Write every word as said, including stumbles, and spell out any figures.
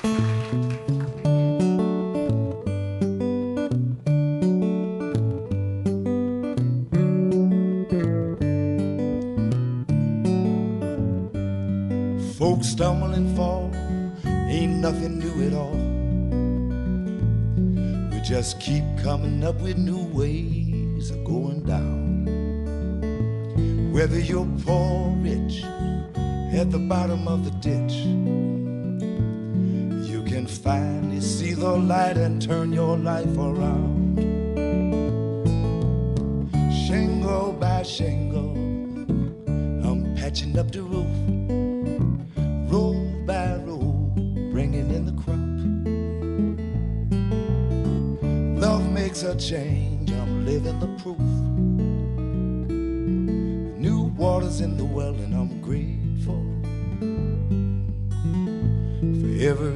Folks stumble and fall, ain't nothing new at all. We just keep coming up with new ways of going down. Whether you're poor or rich, at the bottom of the ditch, you can finally see the light and turn your life around. Shingle by shingle, I'm patching up the roof. Row by row, bringing in the crop. Love makes a change, I'm living the proof. New water's in the well and I'm grateful for every